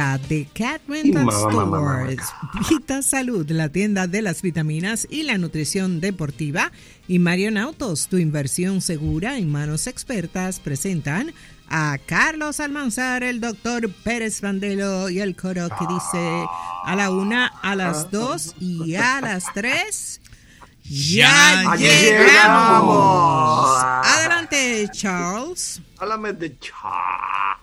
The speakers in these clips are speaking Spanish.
Maca de Cat Rental Stores. Vita Salud, la tienda de las vitaminas y la nutrición deportiva. Y Marion Autos, tu inversión segura en manos expertas, presentan a Carlos Almanzar, el doctor Pérez Bandelo y el coro que dice a la 1, a las 2 y a las 3. ¡Ya llegamos! Adelante, Charles. Háblame de Charles.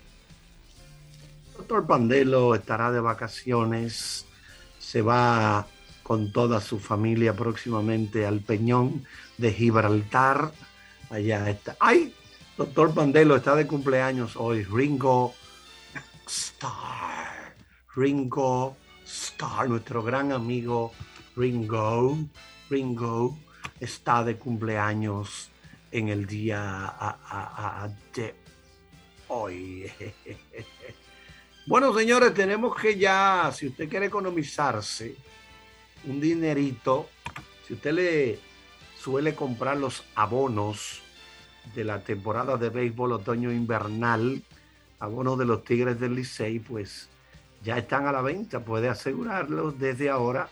Doctor Pandelo estará de vacaciones, se va con toda su familia próximamente al Peñón de Gibraltar. Allá está. ¡Ay! Doctor Pandelo está de cumpleaños hoy. Ringo Starr, nuestro gran amigo Ringo está de cumpleaños en el día de hoy. Bueno, señores, tenemos que ya, si usted quiere economizarse un dinerito, si usted le suele comprar los abonos de la temporada de béisbol otoño-invernal, abonos de los Tigres del Licey, pues ya están a la venta, puede asegurarlos desde ahora.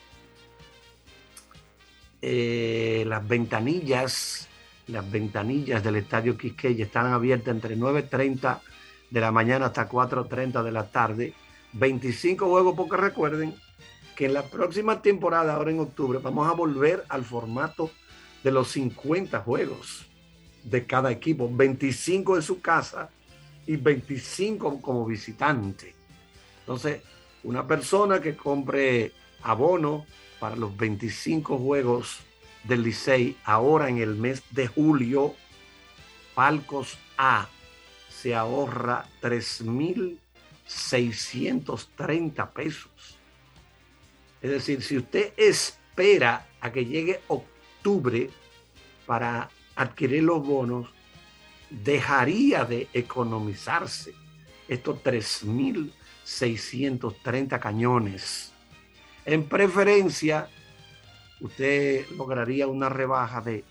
Las ventanillas del Estadio Quisqueya están abiertas entre 9:30 de la mañana hasta 4:30 de la tarde. 25 juegos, porque recuerden que en la próxima temporada, ahora en octubre, vamos a volver al formato de los 50 juegos de cada equipo. 25 en su casa y 25 como visitante. Entonces, una persona que compre abono para los 25 juegos del Licey ahora en el mes de julio, Palcos A, se ahorra 3,630 pesos. Es decir, si usted espera a que llegue octubre para adquirir los bonos, dejaría de economizarse estos 3,630 cañones. En preferencia, usted lograría una rebaja de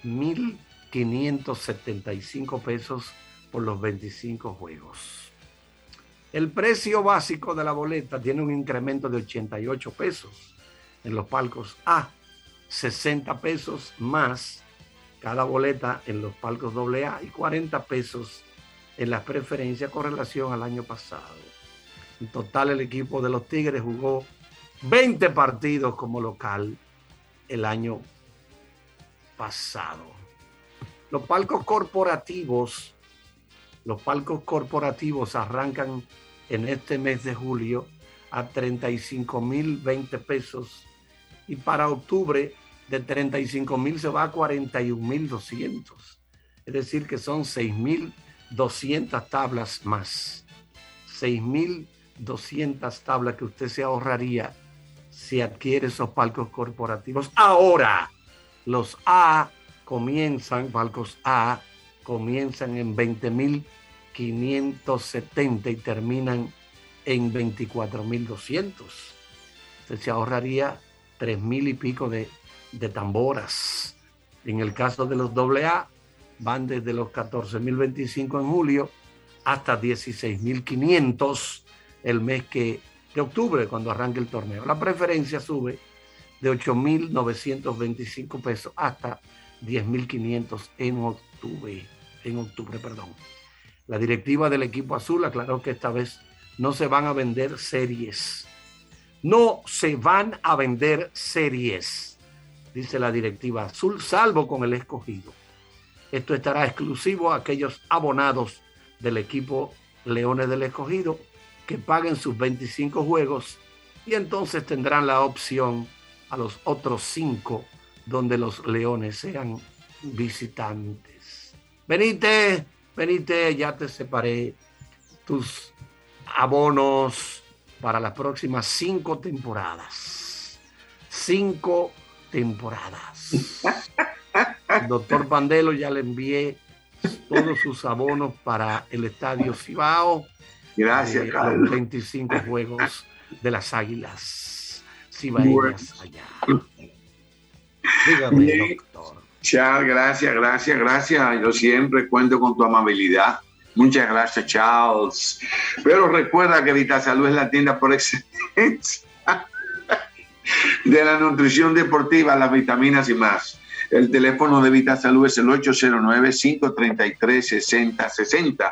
1,575 pesos por los 25 juegos. El precio básico de la boleta tiene un incremento de 88 pesos en los palcos A, 60 pesos más cada boleta en los palcos AA y 40 pesos en las preferencias con relación al año pasado. En total, el equipo de los Tigres jugó 20 partidos como local el año pasado. Los palcos corporativos arrancan en este mes de julio a 35,020 pesos y para octubre de 35,000 se va a 41,200. Es decir, que son 6,200 tablas más. 6,200 tablas que usted se ahorraría si adquiere esos palcos corporativos. Ahora, los palcos A comienzan en 20,570 y terminan en 24,200. Usted se ahorraría 3,000 y pico de tamboras. En el caso de los AA, van desde los 14,025 en julio hasta 16,500 el mes de octubre, cuando arranque el torneo. La preferencia sube de 8,925 pesos hasta 10,500 en octubre. La directiva del equipo azul aclaró que esta vez no se van a vender series. No se van a vender series, dice la directiva azul, salvo con el Escogido. Esto estará exclusivo a aquellos abonados del equipo Leones del Escogido que paguen sus 25 juegos y entonces tendrán la opción a los otros 5 donde los Leones sean visitantes. Venite, ya te separé tus abonos para las próximas 5 temporadas. 5 temporadas. El doctor Pandelo ya le envié todos sus abonos para el Estadio Cibao. Gracias, Carlos. Los 25 juegos de las Águilas Cibaeñas allá. Dígame, bien, doctor. Charles, gracias. Yo siempre cuento con tu amabilidad Muchas gracias, Charles. Pero recuerda que VitaSalud es la tienda por excelencia de la nutrición deportiva, las vitaminas y más. El teléfono de VitaSalud es el 809-533-6060.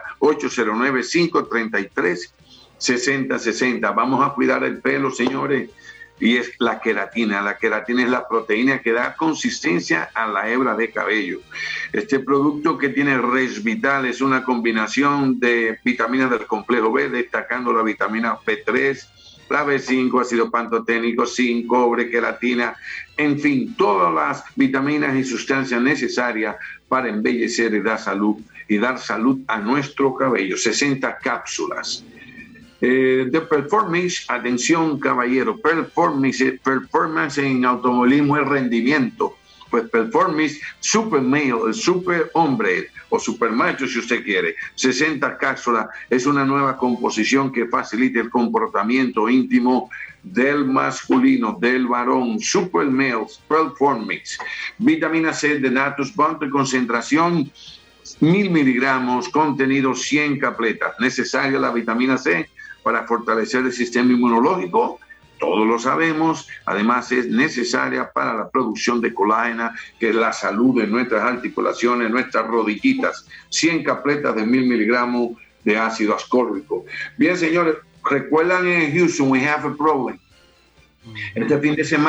809-533-6060. Vamos a cuidar el pelo, señores. Y es la queratina. La queratina es la proteína que da consistencia a la hebra de cabello. Este producto que tiene Resvital es una combinación de vitaminas del complejo B, destacando la vitamina B3, la B5, ácido pantoténico, zinc, cobre, queratina, en fin, todas las vitaminas y sustancias necesarias para embellecer y dar salud a nuestro cabello. 60 cápsulas. De Performance, atención caballero, performance en automovilismo es rendimiento. Pues Performance Super Male, el super hombre o super macho si usted quiere. 60 cápsulas es una nueva composición que facilita el comportamiento íntimo del masculino, del varón. Super Male Performance. Vitamina C de Natus Bounty de concentración 1000 miligramos, contenido 100 capletas. Necesaria la vitamina C para fortalecer el sistema inmunológico, todos lo sabemos. Además es necesaria para la producción de colágeno, que es la salud de nuestras articulaciones, nuestras rodillitas. 100 capletas de 1000 miligramos de ácido ascórbico. Bien, señores, recuerdan en Houston, we have a problem. Este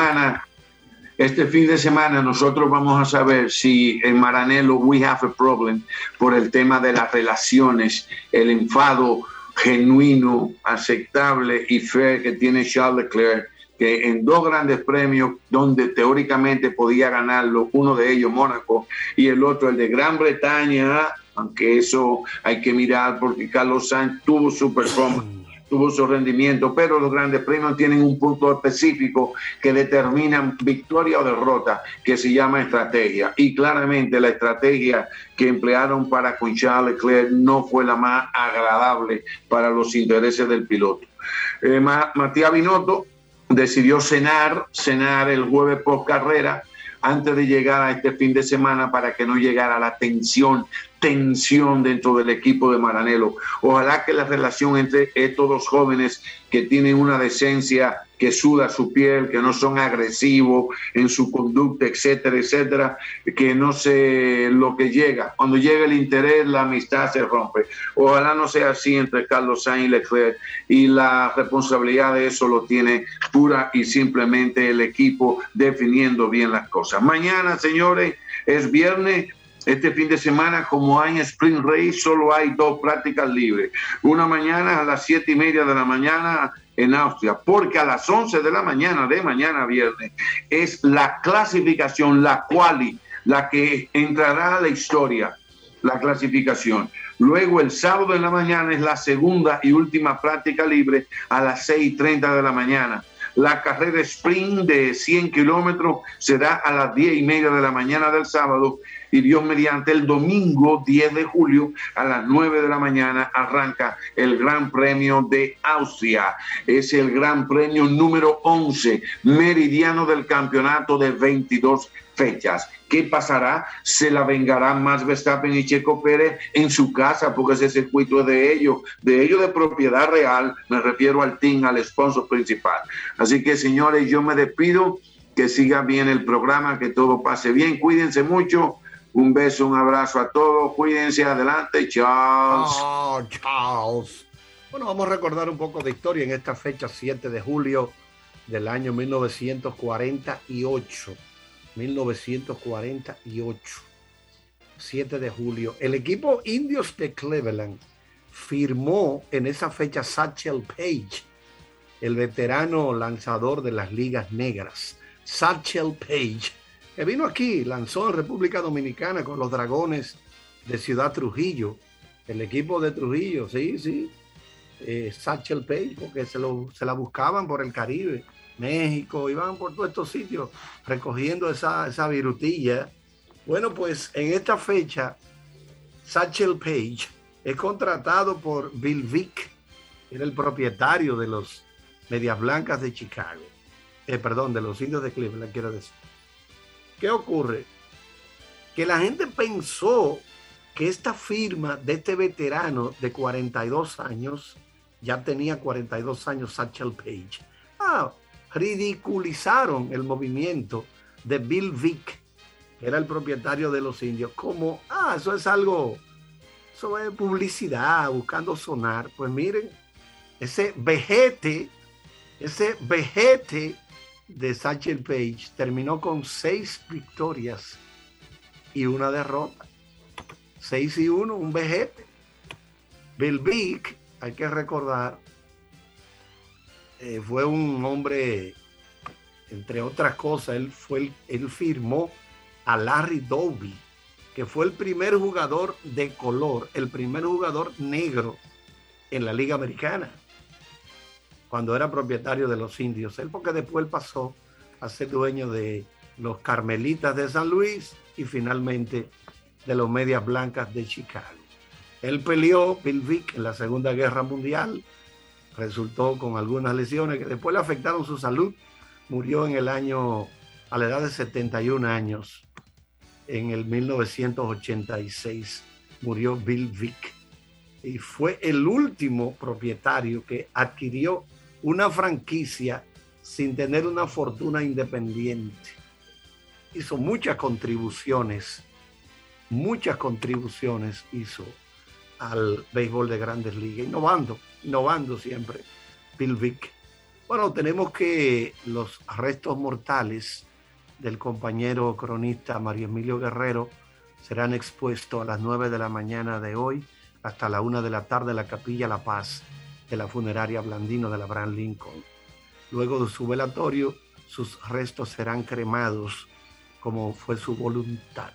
fin de semana nosotros vamos a saber si en Maranello we have a problem por el tema de las relaciones, el enfado genuino, aceptable y fair que tiene Charles Leclerc, que en 2 grandes premios donde teóricamente podía ganarlo, uno de ellos Mónaco y el otro el de Gran Bretaña, aunque eso hay que mirar porque Carlos Sainz tuvo su performance, tuvo su rendimiento, pero los grandes premios tienen un punto específico que determinan victoria o derrota, que se llama estrategia. Y claramente la estrategia que emplearon para con Charles Leclerc no fue la más agradable para los intereses del piloto. Matías Binotto decidió cenar el jueves post carrera antes de llegar a este fin de semana para que no llegara la tensión dentro del equipo de Maranello. Ojalá que la relación entre estos dos jóvenes que tienen una decencia, que suda su piel, que no son agresivos en su conducta, etcétera, etcétera, que no sé lo que llega. Cuando llega el interés, la amistad se rompe. Ojalá no sea así entre Carlos Sainz y Leclerc, y la responsabilidad de eso lo tiene pura y simplemente el equipo definiendo bien las cosas. Mañana, señores, es viernes. Este fin de semana, como hay Sprint Race, solo hay 2 prácticas libres. Una mañana a las 7:30 de la mañana en Austria, porque a las 11 de la mañana de mañana viernes es la clasificación, la quali, la que entrará a la historia, la clasificación. Luego el sábado en la mañana es la segunda y última práctica libre a las 6:30 de la mañana. La carrera sprint de 100 kilómetros será a las 10:30 de la mañana del sábado, y Dios mediante el domingo 10 de julio a las 9 de la mañana arranca el Gran Premio de Austria. Es el Gran Premio número 11, meridiano del campeonato de 22 fechas. ¿Qué pasará? ¿Se la vengarán Max Verstappen y Checo Pérez en su casa? Porque ese circuito es de ellos de propiedad real. Me refiero al team, al sponsor principal. Así que, señores, yo me despido. Que siga bien el programa, que todo pase bien. Cuídense mucho. Un beso, un abrazo a todos. Cuídense. Adelante. Charles. Oh, Charles. Bueno, vamos a recordar un poco de historia en esta fecha, 7 de julio del año 1948. 1948, 7 de julio. El equipo Indios de Cleveland firmó en esa fecha Satchel Paige, el veterano lanzador de las ligas negras. Satchel Paige, que vino aquí, lanzó en República Dominicana con los Dragones de Ciudad Trujillo. El equipo de Trujillo, sí. Satchel Paige, porque se la buscaban por el Caribe. México, iban por todos estos sitios recogiendo esa virutilla. Bueno, pues en esta fecha, Satchel Paige es contratado por Bill Vick, era el propietario de los Medias Blancas de Chicago. De los Indios de Cleveland, quiero decir. ¿Qué ocurre? Que la gente pensó que esta firma de este veterano de 42 años, ya tenía 42 años Satchel Paige, ridiculizaron el movimiento de Bill Vick, que era el propietario de los Indios, como, eso es algo, eso es publicidad, buscando sonar. Pues miren, ese vejete de Satchel Paige terminó con 6 victorias y una derrota. 6-1, un vejete. Bill Vick, hay que recordar, fue un hombre, entre otras cosas, él firmó a Larry Doby, que fue el primer jugador de color, el primer jugador negro en la Liga Americana, cuando era propietario de los Indios. Él, porque después él pasó a ser dueño de los Carmelitas de San Luis y finalmente de los Medias Blancas de Chicago. Él peleó, Bill Vick, en la Segunda Guerra Mundial, resultó con algunas lesiones que después le afectaron su salud. Murió a la edad de 71 años. En el 1986 murió Bill Vick y fue el último propietario que adquirió una franquicia sin tener una fortuna independiente. Hizo muchas contribuciones hizo al béisbol de Grandes Ligas, innovando siempre Bill Vick. Bueno, tenemos que los restos mortales del compañero cronista Mario Emilio Guerrero serán expuestos a las 9 de la mañana de hoy hasta la 1 de la tarde en la Capilla La Paz de la funeraria Blandino de la Abraham Lincoln. Luego de su velatorio, sus restos serán cremados como fue su voluntad.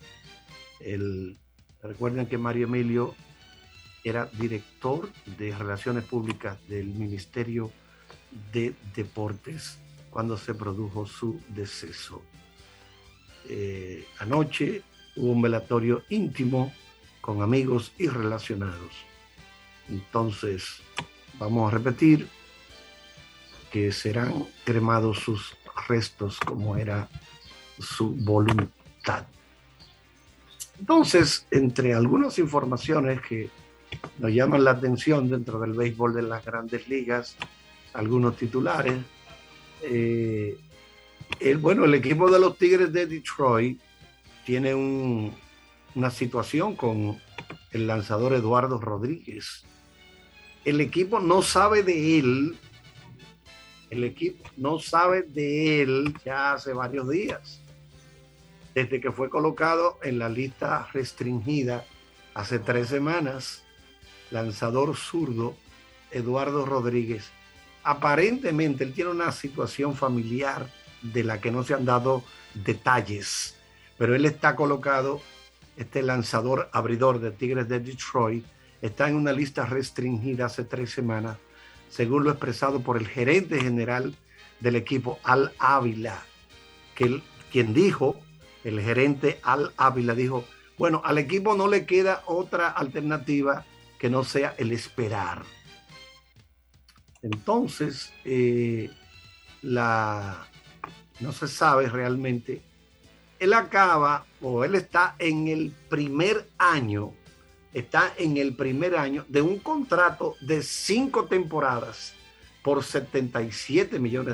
Recuerden que Mario Emilio era director de Relaciones Públicas del Ministerio de Deportes cuando se produjo su deceso. Anoche hubo un velatorio íntimo con amigos y relacionados. Entonces, vamos a repetir que serán cremados sus restos como era su voluntad. Entonces, entre algunas informaciones que nos llaman la atención dentro del béisbol de las Grandes Ligas, algunos titulares. El equipo de los Tigres de Detroit tiene una situación con el lanzador Eduardo Rodríguez. El equipo no sabe de él ya hace varios días, desde que fue colocado en la lista restringida hace 3 semanas. Lanzador zurdo Eduardo Rodríguez, aparentemente él tiene una situación familiar de la que no se han dado detalles, pero él está colocado, este lanzador abridor de Tigres de Detroit está en una lista restringida hace 3 semanas, según lo expresado por el gerente general del equipo, Al Ávila, el gerente Al Ávila dijo, bueno, al equipo no le queda otra alternativa que no sea el esperar. Entonces, no se sabe realmente. Él está en el primer año de un contrato de 5 temporadas por $77 millones.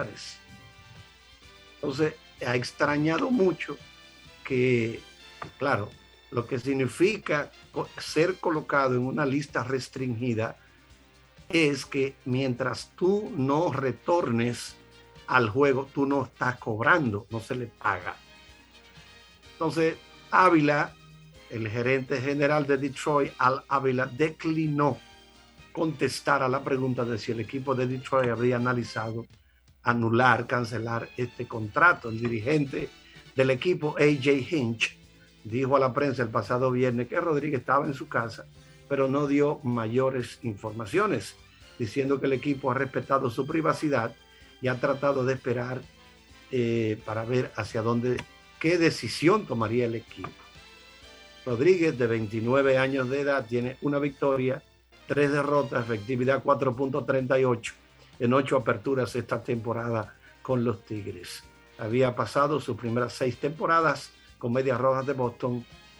Entonces, ha extrañado mucho que, claro, lo que significa ser colocado en una lista restringida es que mientras tú no retornes al juego, tú no estás cobrando, no se le paga. Entonces, Ávila, el gerente general de Detroit, Al Ávila, declinó contestar a la pregunta de si el equipo de Detroit habría analizado cancelar este contrato. El dirigente del equipo, A.J. Hinch, dijo a la prensa el pasado viernes que Rodríguez estaba en su casa, pero no dio mayores informaciones, diciendo que el equipo ha respetado su privacidad y ha tratado de esperar para ver qué decisión tomaría el equipo. Rodríguez, de 29 años de edad, tiene 1 victoria, 3 derrotas, efectividad 4.38 en 8 aperturas esta temporada con los Tigres. Había pasado sus primeras 6 temporadas con Medias Rojas de Boston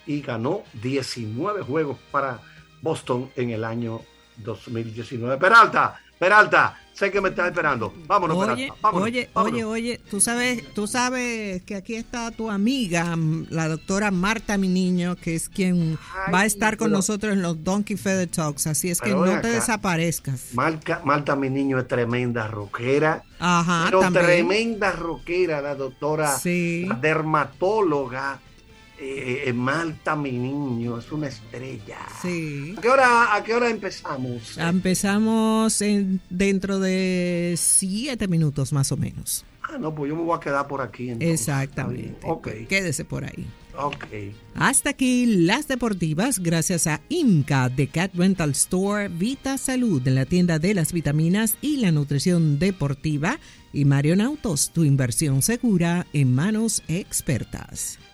y ganó 19 juegos para Boston en el año 2019. Peralta, sé que me estás esperando. Vámonos, Peralta. Vámonos. Oye, tú sabes que aquí está tu amiga, la doctora Marta, mi niño, que es quien va a estar con nosotros en los Donkey Feather Talks, así es que no te desaparezcas. Marta, mi niño, es tremenda rockera. Ajá, pero también. Tremenda rockera, la doctora, sí. La dermatóloga. Marta, mi niño, es una estrella. Sí. ¿A qué hora empezamos? Empezamos dentro de 7 minutos más o menos. No, pues yo me voy a quedar por aquí. Entonces. Exactamente. Okay. Quédese por ahí. Ok. Hasta aquí las deportivas, gracias a IMCA de Cat Rental Store, Vita Salud, la tienda de las vitaminas y la nutrición deportiva, y Marion Autos, tu inversión segura en manos expertas.